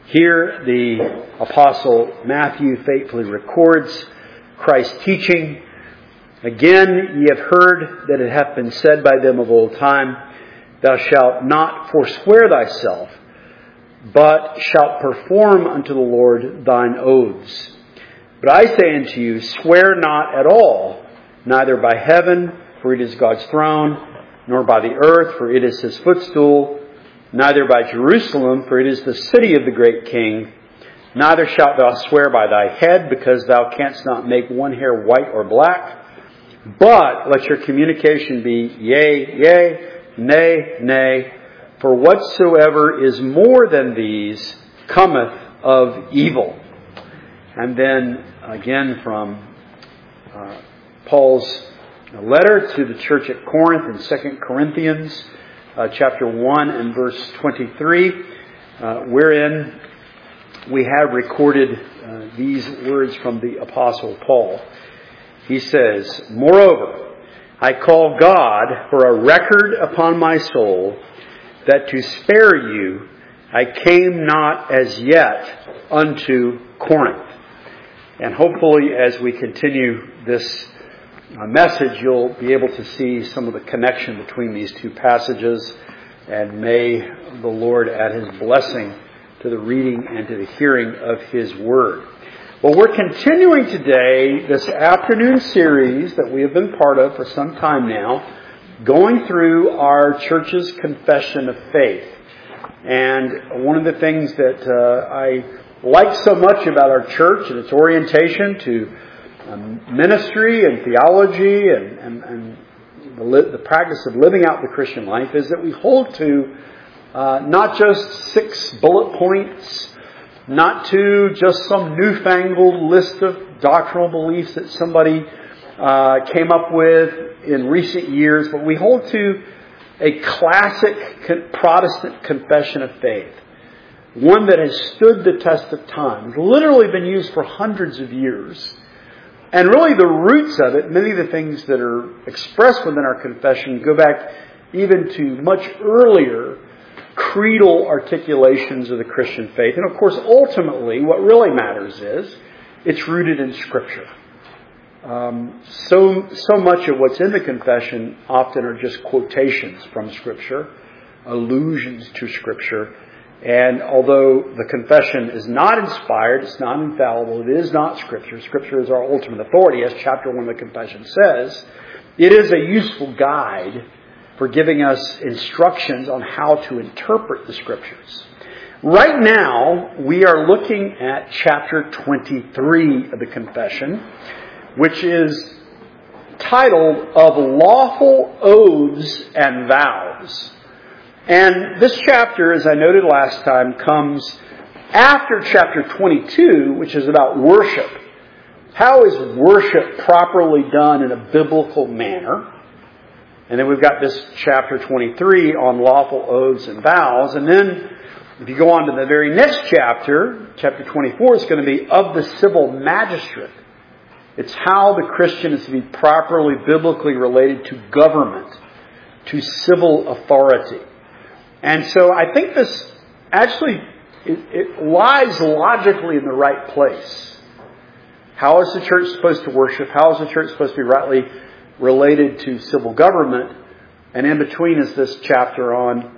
Here, the Apostle Matthew faithfully records Christ's teaching. Again, ye have heard that it hath been said by them of old time, Thou shalt not forswear thyself, but shalt perform unto the Lord thine oaths. But I say unto you, swear not at all, neither by heaven, for it is God's throne, nor by the earth, for it is his footstool, neither by Jerusalem, for it is the city of the great king. Neither shalt thou swear by thy head, because thou canst not make one hair white or black. But let your communication be yea, yea, nay, nay. For whatsoever is more than these cometh of evil. And then again from Paul's letter to the church at Corinth in 2 Corinthians chapter 1 and verse 23, wherein we have recorded these words from the Apostle Paul. He says, Moreover, I call God for a record upon my soul, that to spare you I came not as yet unto Corinth. And hopefully as we continue this message, you'll be able to see some of the connection between these two passages, and may the Lord add His blessing to the reading and to the hearing of His Word. Well, we're continuing today this afternoon series that we have been part of for some time now, going through our church's confession of faith. And one of the things that I like so much about our church and its orientation to ministry and theology and the practice of living out the Christian life is that we hold to not just 6 bullet points, not to just some newfangled list of doctrinal beliefs that somebody came up with in recent years, but we hold to a classic Protestant confession of faith, one that has stood the test of time, literally been used for hundreds of years. And really the roots of it, many of the things that are expressed within our confession go back even to much earlier creedal articulations of the Christian faith. And of course, ultimately, what really matters is it's rooted in Scripture. So much of what's in the confession often are just quotations from Scripture, allusions to Scripture. And although the confession is not inspired, it's not infallible, it is not Scripture. Scripture is our ultimate authority, as chapter 1 of the confession says. It is a useful guide for giving us instructions on how to interpret the Scriptures. Right now, we are looking at chapter 23 of the confession, which is titled Of Lawful Oaths and Vows. And this chapter, as I noted last time, comes after chapter 22, which is about worship. How is worship properly done in a biblical manner? And then we've got this chapter 23 on lawful oaths and vows. And then if you go on to the very next chapter, chapter 24, it's going to be of the civil magistrate. It's how the Christian is to be properly biblically related to government, to civil authority. And so I think this actually, it lies logically in the right place. How is the church supposed to worship? How is the church supposed to be rightly related to civil government? And in between is this chapter on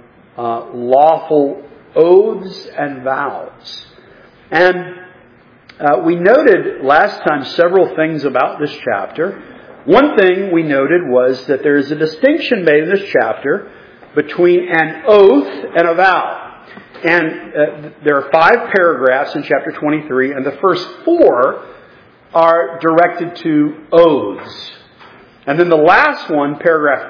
lawful oaths and vows. And we noted last time several things about this chapter. One thing we noted was that there is a distinction made in this chapter between an oath and a vow. And there are 5 paragraphs in chapter 23, and the first 4 are directed to oaths. And then the last one, paragraph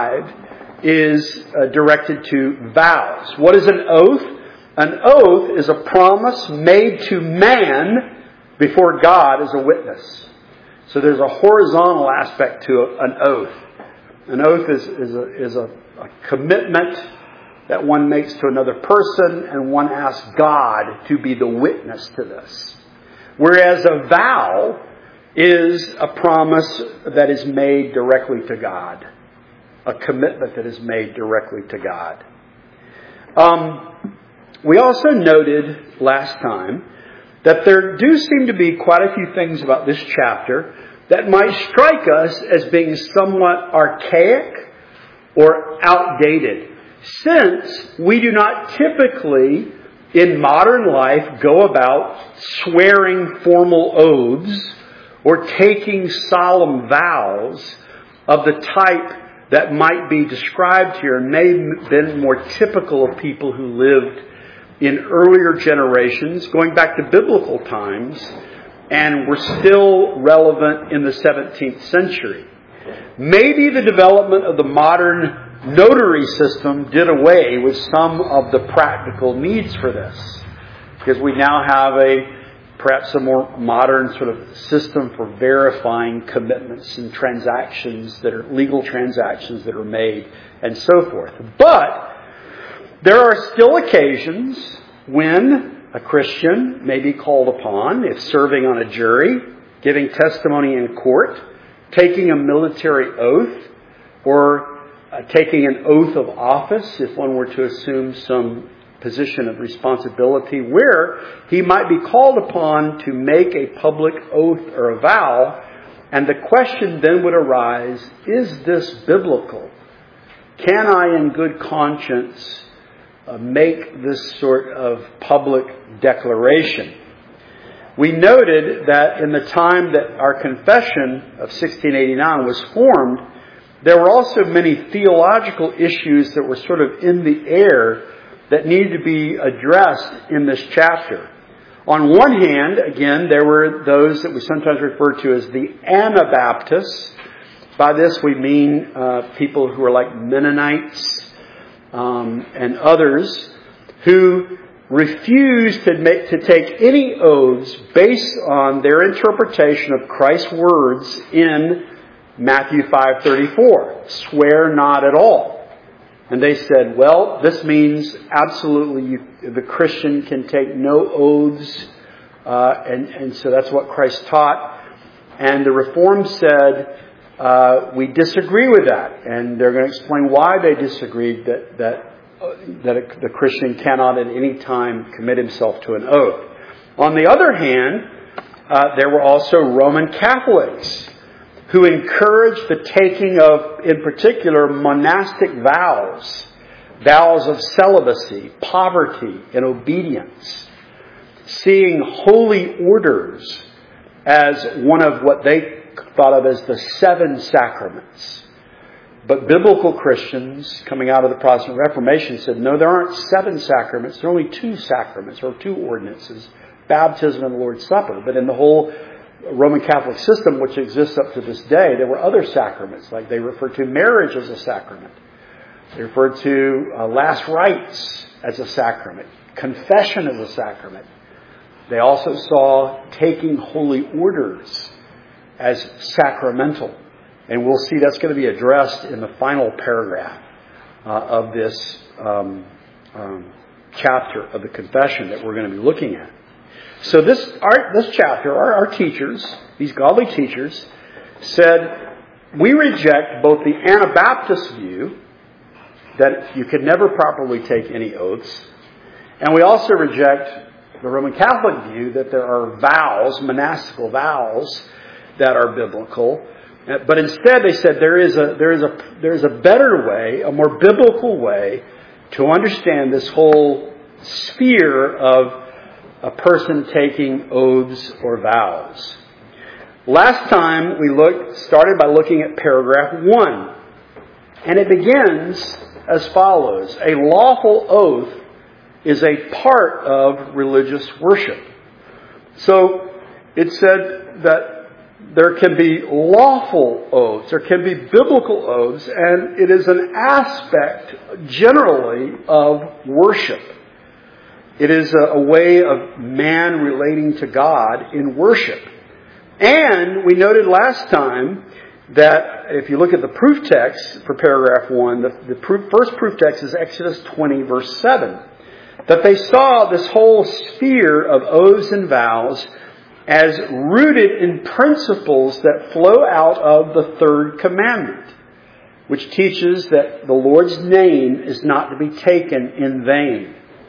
5, is directed to vows. What is an oath? An oath is a promise made to man before God as a witness. So there's a horizontal aspect to an oath. An oath is a commitment that one makes to another person, and one asks God to be the witness to this. Whereas a vow is a promise that is made directly to God. A commitment that is made directly to God. We also noted last time that there do seem to be quite a few things about this chapter that might strike us as being somewhat archaic or outdated, since we do not typically in modern life go about swearing formal oaths or taking solemn vows of the type that might be described here and may have been more typical of people who lived in earlier generations, going back to biblical times, and were still relevant in the 17th century. Maybe the development of the modern notary system did away with some of the practical needs for this, because we now have perhaps a more modern sort of system for verifying commitments and transactions that are legal transactions that are made and so forth. But there are still occasions when a Christian may be called upon, if serving on a jury, giving testimony in court, taking a military oath, or taking an oath of office, if one were to assume some position of responsibility, where he might be called upon to make a public oath or a vow, and the question then would arise, is this biblical? Can I in good conscience make this sort of public declaration? We noted that in the time that our confession of 1689 was formed, there were also many theological issues that were sort of in the air that needed to be addressed in this chapter. On one hand, again, there were those that we sometimes refer to as the Anabaptists. By this we mean people who are like Mennonites and others who refused to take any oaths based on their interpretation of Christ's words in Matthew 5:34. Swear not at all. And they said, well, this means absolutely the Christian can take no oaths. And so that's what Christ taught. And the Reformed said, we disagree with that. And they're going to explain why they disagreed that the Christian cannot at any time commit himself to an oath. On the other hand, there were also Roman Catholics who encouraged the taking of, in particular, monastic vows, vows of celibacy, poverty, and obedience, seeing holy orders as one of what they thought of as the 7 sacraments. But biblical Christians coming out of the Protestant Reformation said, no, there aren't 7 sacraments, there are only 2 sacraments, or 2 ordinances, baptism and the Lord's Supper. But in the whole Roman Catholic system, which exists up to this day, there were other sacraments, like they referred to marriage as a sacrament. They referred to last rites as a sacrament, confession as a sacrament. They also saw taking holy orders as sacramental. And we'll see that's going to be addressed in the final paragraph of this chapter of the confession that we're going to be looking at. So this chapter, our teachers, these godly teachers, said, we reject both the Anabaptist view that you could never properly take any oaths, and we also reject the Roman Catholic view that there are vows, monastical vows, that are biblical. But instead, they said there is a better way, a more biblical way to understand this whole sphere of a person taking oaths or vows. Last time we started by looking at paragraph 1. And it begins as follows. A lawful oath is a part of religious worship. So it said that there can be lawful oaths, there can be biblical oaths, and it is an aspect generally of worship. It is a way of man relating to God in worship. And we noted last time that if you look at the proof text for paragraph 1, the first proof text is Exodus 20, verse 7. That they saw this whole sphere of oaths and vows as rooted in principles that flow out of the third commandment, which teaches that the Lord's name is not to be taken in vain.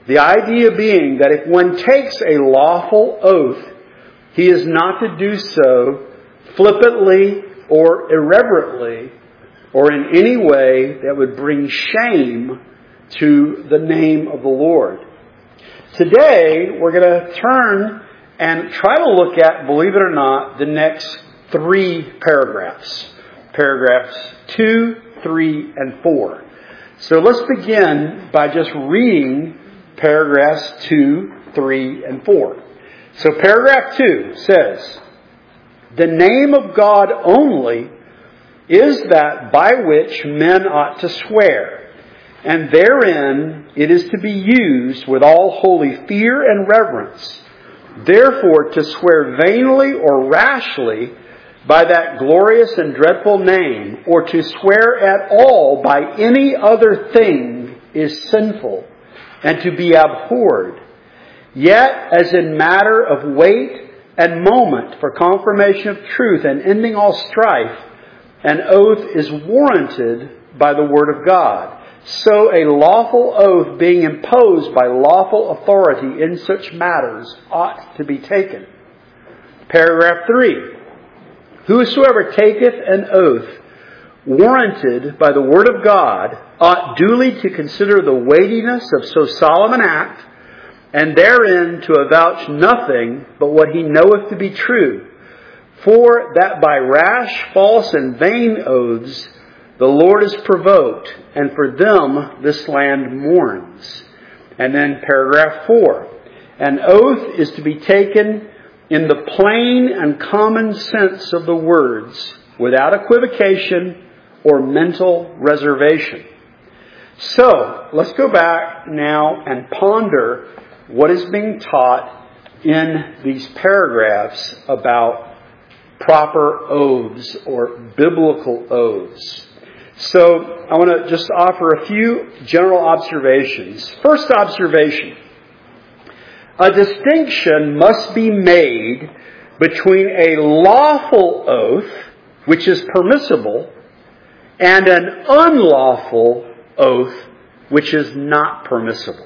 The idea being that if one takes a lawful oath, he is not to do so flippantly or irreverently or in any way that would bring shame to the name of the Lord. Today, we're going to turn and try to look at, believe it or not, the next 3 paragraphs. Paragraphs 2, 3, and 4. So let's begin by just reading paragraphs 2, 3, and 4. So paragraph 2 says, "The name of God only is that by which men ought to swear, and therein it is to be used with all holy fear and reverence. Therefore, to swear vainly or rashly by that glorious and dreadful name, or to swear at all by any other thing is sinful, and to be abhorred. Yet, as in matter of weight and moment for confirmation of truth and ending all strife, an oath is warranted by the word of God. So a lawful oath being imposed by lawful authority in such matters ought to be taken." Paragraph 3. "Whosoever taketh an oath warranted by the word of God ought duly to consider the weightiness of so solemn an act, and therein to avouch nothing but what he knoweth to be true. For that by rash, false, and vain oaths the Lord is provoked, and for them this land mourns." And then paragraph 4. "An oath is to be taken in the plain and common sense of the words, without equivocation or mental reservation." So, let's go back now and ponder what is being taught in these paragraphs about proper oaths or biblical oaths. So, I want to just offer a few general observations. First observation: a distinction must be made between a lawful oath, which is permissible, and an unlawful oath, which is not permissible.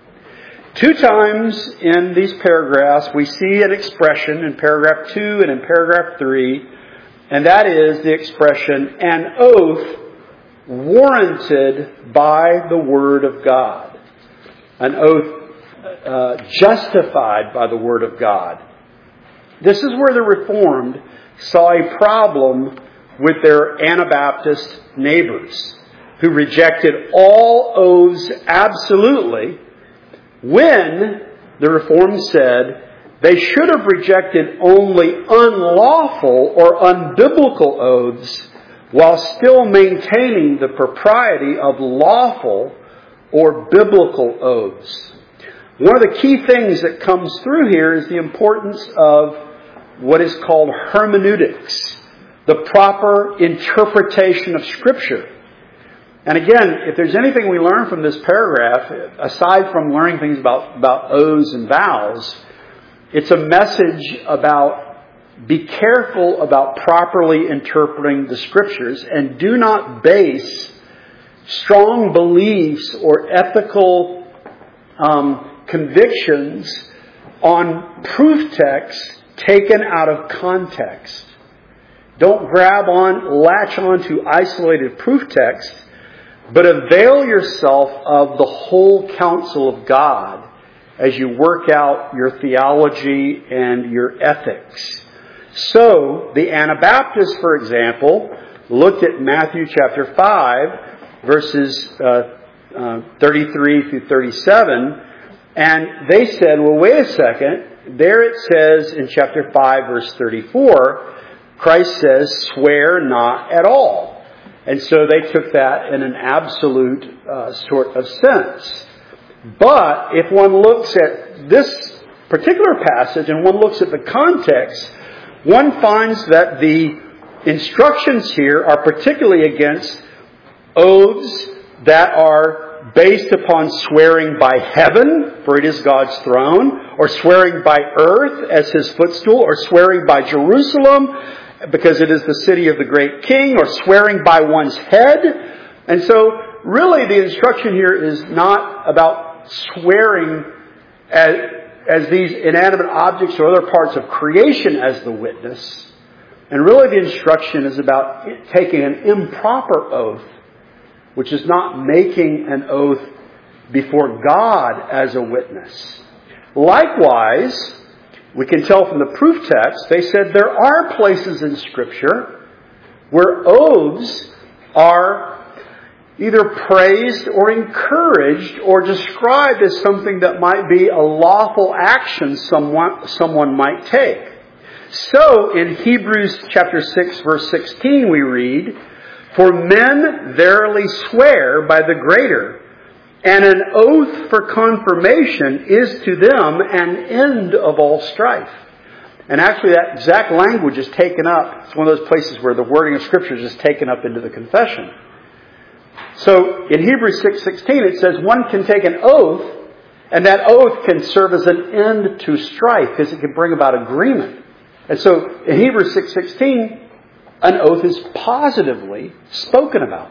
2 times in these paragraphs we see an expression in paragraph 2 and in paragraph 3, and that is the expression, "an oath warranted by the Word of God." An oath justified by the Word of God. This is where the Reformed saw a problem with their Anabaptist neighbors, who rejected all oaths absolutely, when the Reformed said they should have rejected only unlawful or unbiblical oaths while still maintaining the propriety of lawful or biblical oaths. One of the key things that comes through here is the importance of what is called hermeneutics, the proper interpretation of Scripture. And again, if there's anything we learn from this paragraph, aside from learning things about oaths and vows, it's a message about be careful about properly interpreting the Scriptures, and do not base strong beliefs or ethical convictions on proof texts taken out of context. Don't latch on to isolated proof texts, but avail yourself of the whole counsel of God as you work out your theology and your ethics. So, the Anabaptists, for example, looked at Matthew chapter 5, verses 33 through 37, and they said, well, wait a second. There it says in chapter 5, verse 34, Christ says, "Swear not at all." And so they took that in an absolute sort of sense. But if one looks at this particular passage and one looks at the context, one finds that the instructions here are particularly against oaths that are based upon swearing by heaven, for it is God's throne, or swearing by earth as His footstool, or swearing by Jerusalem because it is the city of the great King, or swearing by one's head. And so, really, the instruction here is not about swearing as these inanimate objects or other parts of creation as the witness. And really the instruction is about taking an improper oath, which is not making an oath before God as a witness. Likewise, we can tell from the proof text, they said there are places in Scripture where oaths are either praised or encouraged or described as something that might be a lawful action someone might take. So in Hebrews chapter 6 verse 16 we read, "For men verily swear by the greater, and an oath for confirmation is to them an end of all strife." And actually that exact language is taken up. It's one of those places where the wording of Scripture is just taken up into the confession. So in Hebrews 6:16 it says one can take an oath, and that oath can serve as an end to strife because it can bring about agreement. And so in Hebrews 6:16, an oath is positively spoken about.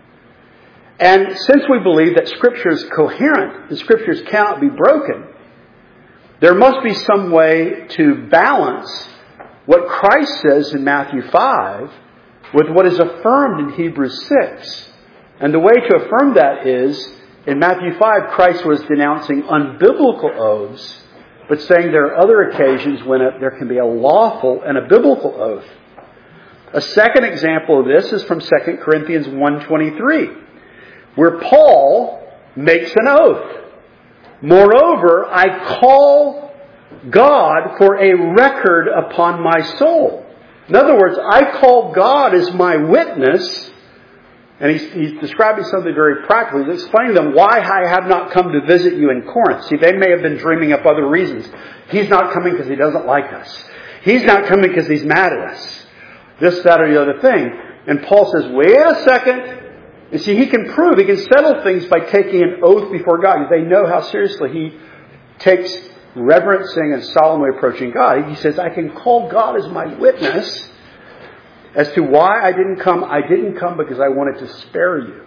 And since we believe that Scripture is coherent, the Scriptures cannot be broken, there must be some way to balance what Christ says in Matthew 5 with what is affirmed in Hebrews 6. And the way to affirm that is, in Matthew 5, Christ was denouncing unbiblical oaths, but saying there are other occasions when there can be a lawful and a biblical oath. A second example of this is from 2 Corinthians 1:23, where Paul makes an oath. "Moreover, I call God for a record upon my soul." In other words, I call God as my witness. And he's describing something very practical. He's explaining to them why I have not come to visit you in Corinth. See, they may have been dreaming up other reasons. He's not coming because he doesn't like us. He's not coming because he's mad at us. This, that, or the other thing. And Paul says, wait a second. And see, he can settle things by taking an oath before God. Because they know how seriously he takes reverencing and solemnly approaching God. He says, I can call God as my witness as to why I didn't come. I didn't come because I wanted to spare you.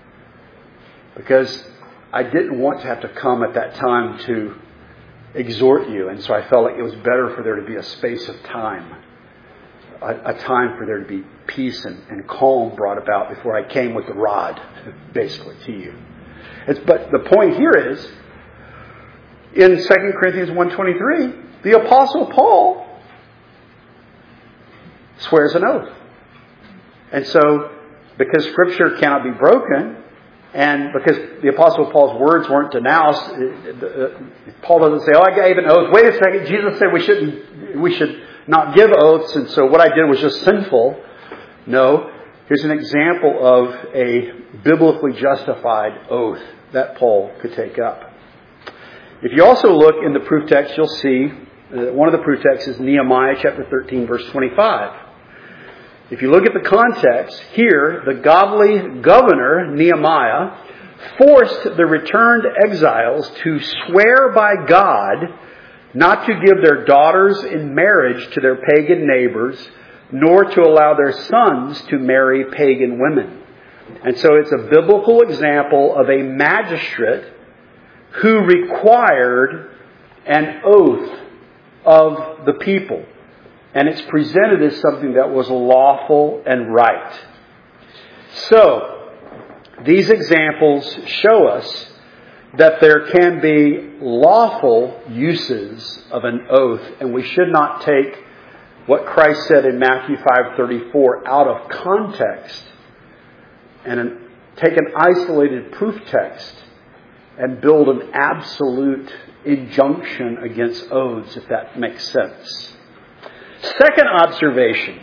Because I didn't want to have to come at that time to exhort you. And so I felt like it was better for there to be a space of time. A time for there to be peace and calm brought about before I came with the rod, basically, to you. But the point here is, in 2 Corinthians 1:23, the Apostle Paul swears an oath. And so, because Scripture cannot be broken, and because the Apostle Paul's words weren't denounced, Paul doesn't say, I gave an oath. Wait a second, Jesus said we should not give oaths, and so what I did was just sinful. No, here's an example of a biblically justified oath that Paul could take up. If you also look in the proof text, you'll see one of the proof texts is Nehemiah chapter 13, verse 25. If you look at the context, here, the godly governor, Nehemiah, forced the returned exiles to swear by God not to give their daughters in marriage to their pagan neighbors, nor to allow their sons to marry pagan women. And so it's a biblical example of a magistrate who required an oath of the people. And it's presented as something that was lawful and right. So, these examples show us that there can be lawful uses of an oath, and we should not take what Christ said in Matthew 5:34 out of context and take an isolated proof text and build an absolute injunction against oaths, if that makes sense. Second observation.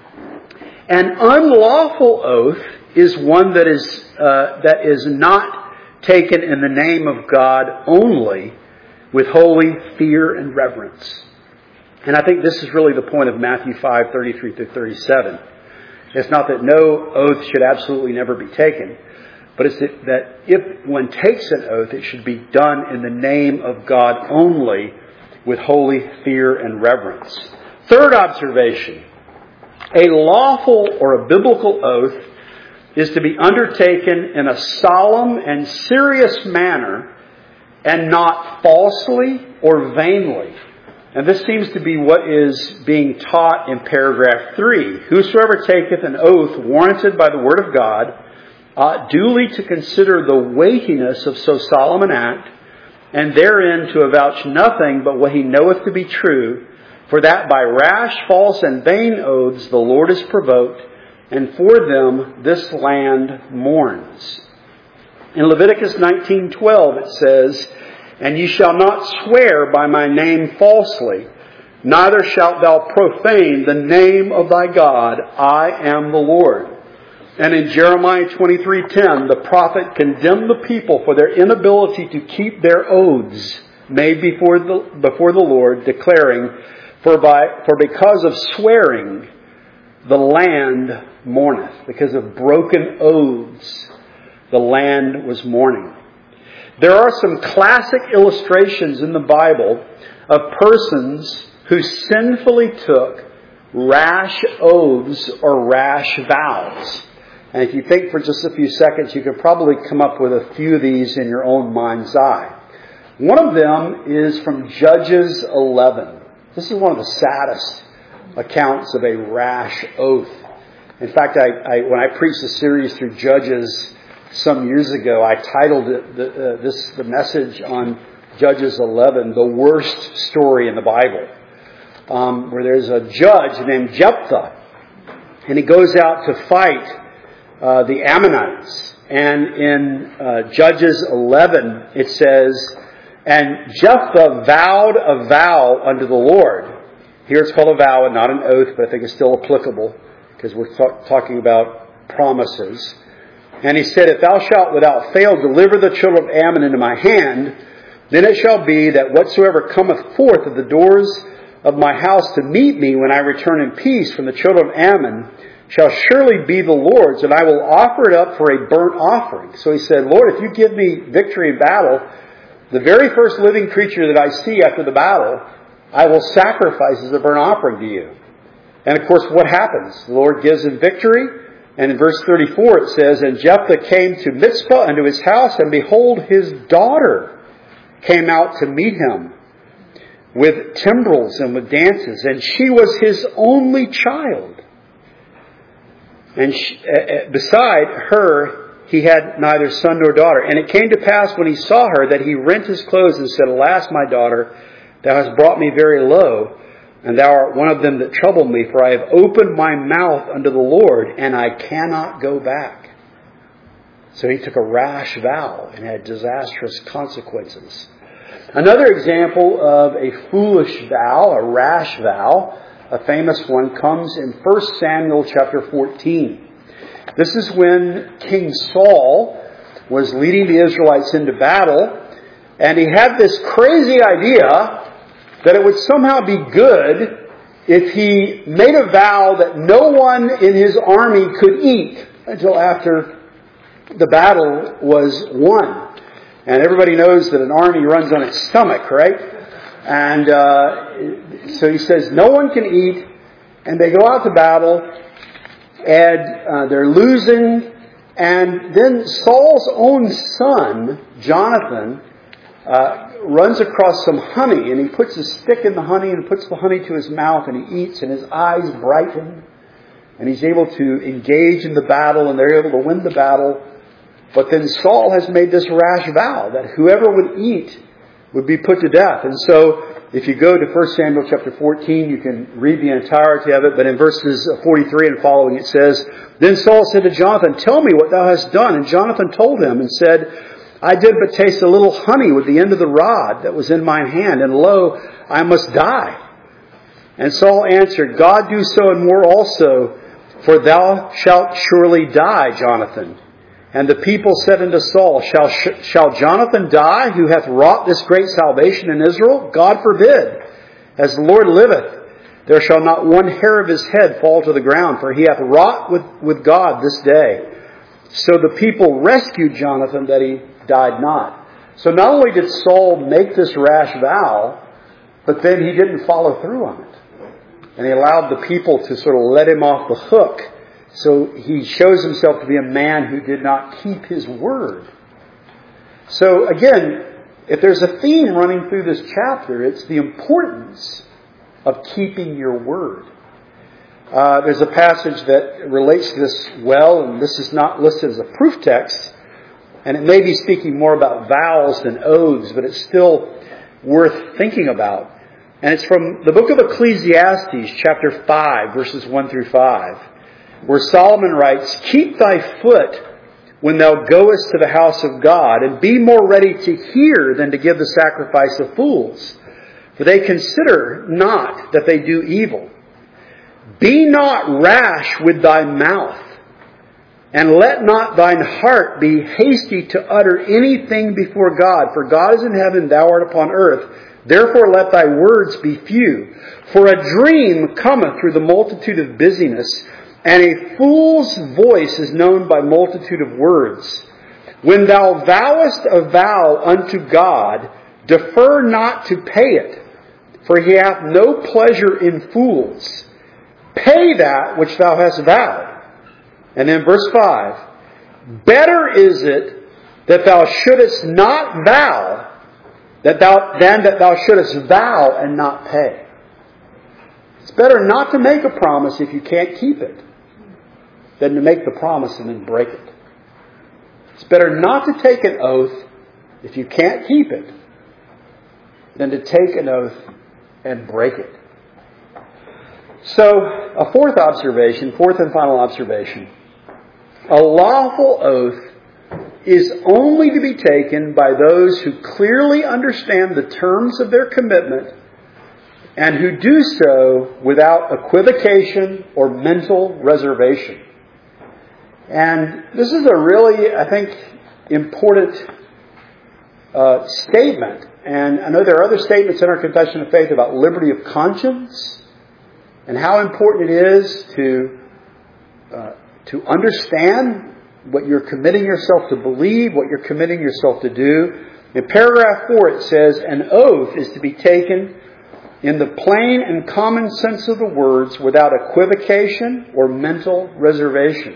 An unlawful oath is one that is not taken in the name of God only with holy fear and reverence. And I think this is really the point of Matthew 5:33-37. It's not that no oath should absolutely never be taken, but it's that if one takes an oath, it should be done in the name of God only with holy fear and reverence. Third observation. A lawful or a biblical oath is to be undertaken in a solemn and serious manner and not falsely or vainly. And this seems to be what is being taught in paragraph 3. Whosoever taketh an oath warranted by the word of God ought duly to consider the weightiness of so solemn an act, and therein to avouch nothing but what he knoweth to be true, for that by rash, false, and vain oaths the Lord is provoked, and for them this land mourns. In Leviticus 19:12 it says, And ye shall not swear by my name falsely, neither shalt thou profane the name of thy God. I am the Lord. And in Jeremiah 23:10, the prophet condemned the people for their inability to keep their oaths made before the Lord, declaring, For because of swearing, the land mourneth. Because of broken oaths, the land was mourning. There are some classic illustrations in the Bible of persons who sinfully took rash oaths or rash vows. And if you think for just a few seconds, you could probably come up with a few of these in your own mind's eye. One of them is from Judges 11. This is one of the saddest accounts of a rash oath. In fact, when I preached a series through Judges some years ago, I titled it the message on Judges 11, The Worst Story in the Bible, where there's a judge named Jephthah, and he goes out to fight the Ammonites. And in Judges 11, it says, And Jephthah vowed a vow unto the Lord. Here it's called a vow and not an oath, but I think it's still applicable because we're talking about promises. And he said, If thou shalt without fail deliver the children of Ammon into my hand, then it shall be that whatsoever cometh forth of the doors of my house to meet me when I return in peace from the children of Ammon shall surely be the Lord's, and I will offer it up for a burnt offering. So he said, Lord, if you give me victory in battle, the very first living creature that I see after the battle, I will sacrifice as a burnt offering to you. And of course, what happens? The Lord gives him victory. And in verse 34 it says, And Jephthah came to Mizpah unto his house, and behold, his daughter came out to meet him with timbrels and with dances. And she was his only child. And beside her, he had neither son nor daughter. And it came to pass when he saw her that he rent his clothes and said, Alas, my daughter, thou hast brought me very low, and thou art one of them that trouble me, for I have opened my mouth unto the Lord, and I cannot go back. So he took a rash vow and had disastrous consequences. Another example of a foolish vow, a rash vow, a famous one, comes in 1 Samuel chapter 14. This is when King Saul was leading the Israelites into battle, and he had this crazy idea that it would somehow be good if he made a vow that no one in his army could eat until after the battle was won. And everybody knows that an army runs on its stomach, right? And so he says no one can eat, and they go out to battle, and they're losing. And then Saul's own son, Jonathan, runs across some honey, and he puts a stick in the honey and puts the honey to his mouth, and he eats, and his eyes brighten, and he's able to engage in the battle, and they're able to win the battle. But then Saul has made this rash vow that whoever would eat would be put to death. And so if you go to 1 Samuel chapter 14, you can read the entirety of it, but in verses 43 and following it says, Then Saul said to Jonathan, Tell me what thou hast done. And Jonathan told him and said, I did but taste a little honey with the end of the rod that was in mine hand, and lo, I must die. And Saul answered, God do so and more also, for thou shalt surely die, Jonathan. And the people said unto Saul, Shall Jonathan die, who hath wrought this great salvation in Israel? God forbid. As the Lord liveth, there shall not one hair of his head fall to the ground, for he hath wrought with God this day. So the people rescued Jonathan, that he died not. So not only did Saul make this rash vow, but then he didn't follow through on it. And he allowed the people to sort of let him off the hook. So he shows himself to be a man who did not keep his word. So again, if there's a theme running through this chapter, it's the importance of keeping your word. There's a passage that relates to this well, and this is not listed as a proof text, and it may be speaking more about vows than oaths, but it's still worth thinking about. And it's from the book of Ecclesiastes, chapter 5, verses 1 through 5, where Solomon writes, "Keep thy foot when thou goest to the house of God, and be more ready to hear than to give the sacrifice of fools. For they consider not that they do evil. Be not rash with thy mouth, and let not thine heart be hasty to utter anything before God. For God is in heaven, thou art upon earth. Therefore let thy words be few. For a dream cometh through the multitude of busyness, and a fool's voice is known by multitude of words. When thou vowest a vow unto God, defer not to pay it, for he hath no pleasure in fools. Pay that which thou hast vowed." And then verse 5, "Better is it that thou shouldest not vow than that thou shouldest vow and not pay." It's better not to make a promise if you can't keep it than to make the promise and then break it. It's better not to take an oath if you can't keep it than to take an oath and break it. So, a fourth and final observation. A lawful oath is only to be taken by those who clearly understand the terms of their commitment and who do so without equivocation or mental reservation. And this is a really, I think, important statement. And I know there are other statements in our Confession of Faith about liberty of conscience and how important it is to understand what you're committing yourself to believe, what you're committing yourself to do. In paragraph 4 it says, "An oath is to be taken in the plain and common sense of the words without equivocation or mental reservation."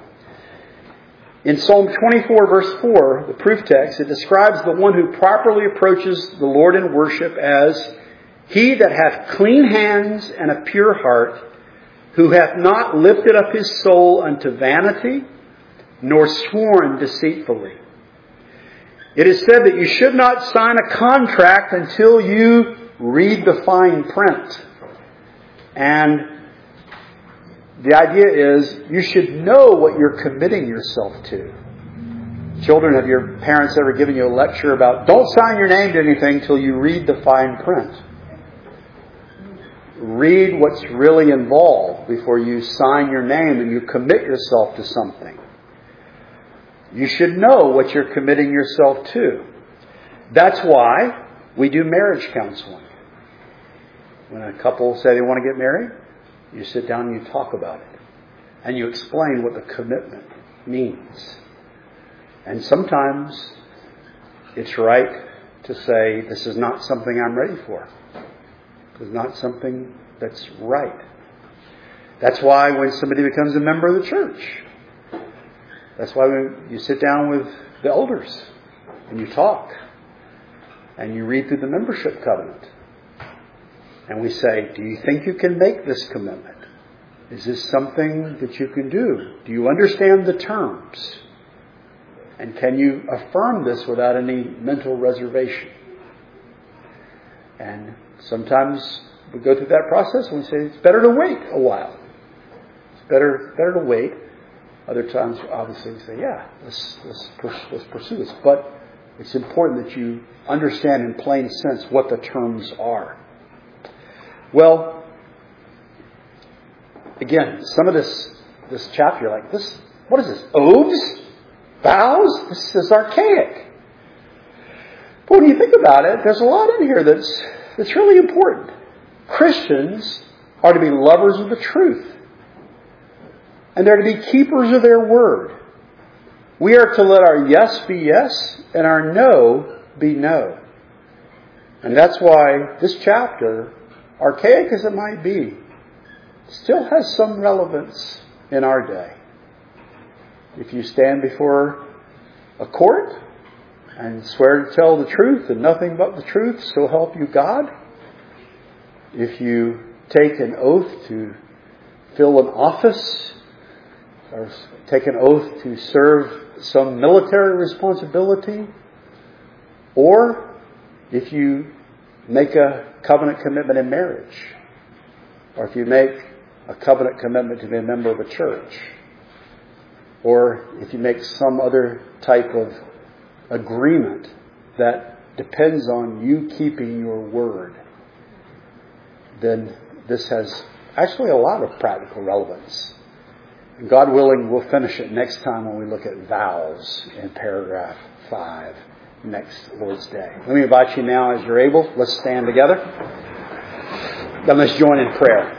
In Psalm 24 verse 4, the proof text, it describes the one who properly approaches the Lord in worship as "he that hath clean hands and a pure heart, who hath not lifted up his soul unto vanity, nor sworn deceitfully." It is said that you should not sign a contract until you read the fine print. And the idea is you should know what you're committing yourself to. Children, have your parents ever given you a lecture about don't sign your name to anything till you read the fine print? Read what's really involved before you sign your name and you commit yourself to something. You should know what you're committing yourself to. That's why we do marriage counseling. When a couple say they want to get married, you sit down and you talk about it. And you explain what the commitment means. And sometimes it's right to say, this is not something I'm ready for. It's not something that's right. That's why when somebody becomes a member of the church, that's why you sit down with the elders and you talk and you read through the membership covenant. And we say, do you think you can make this commitment? Is this something that you can do? Do you understand the terms? And can you affirm this without any mental reservation? And sometimes we go through that process and we say it's better to wait a while. It's better to wait. Other times, obviously, we say, yeah, let's pursue this. But it's important that you understand in plain sense what the terms are. Well, again, some of this chapter, like this, what is this? Oaths? Vows? This is archaic. But when you think about it, there's a lot in here that's really important. Christians are to be lovers of the truth. And they're to be keepers of their word. We are to let our yes be yes and our no be no. And that's why this chapter, archaic as it might be, still has some relevance in our day. If you stand before a court and swear to tell the truth and nothing but the truth, so help you God. If you take an oath to fill an office or take an oath to serve some military responsibility, or if you make a covenant commitment in marriage, or if you make a covenant commitment to be a member of a church, or if you make some other type of agreement that depends on you keeping your word, then this has actually a lot of practical relevance. And God willing, we'll finish it next time when we look at vows in paragraph 5, next Lord's Day. Let me invite you now, as you're able, let's stand together. Then let's join in prayer.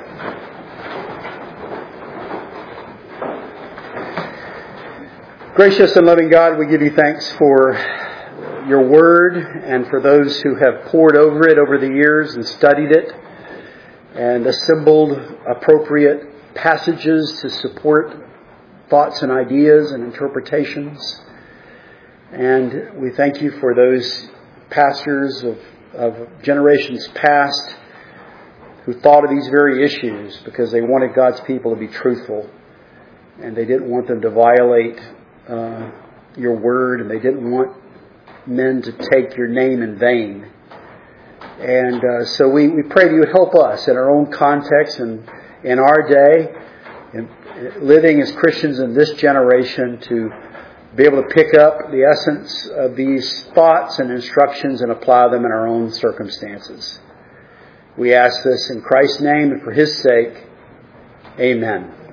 Gracious and loving God, we give you thanks for your word and for those who have pored over it over the years and studied it and assembled appropriate passages to support thoughts and ideas and interpretations. And we thank you for those pastors of generations past who thought of these very issues because they wanted God's people to be truthful, and they didn't want them to violate your word, and they didn't want men to take your name in vain. And so we pray that you would help us in our own context and in our day, in living as Christians in this generation, to be able to pick up the essence of these thoughts and instructions and apply them in our own circumstances. We ask this in Christ's name and for His sake. Amen.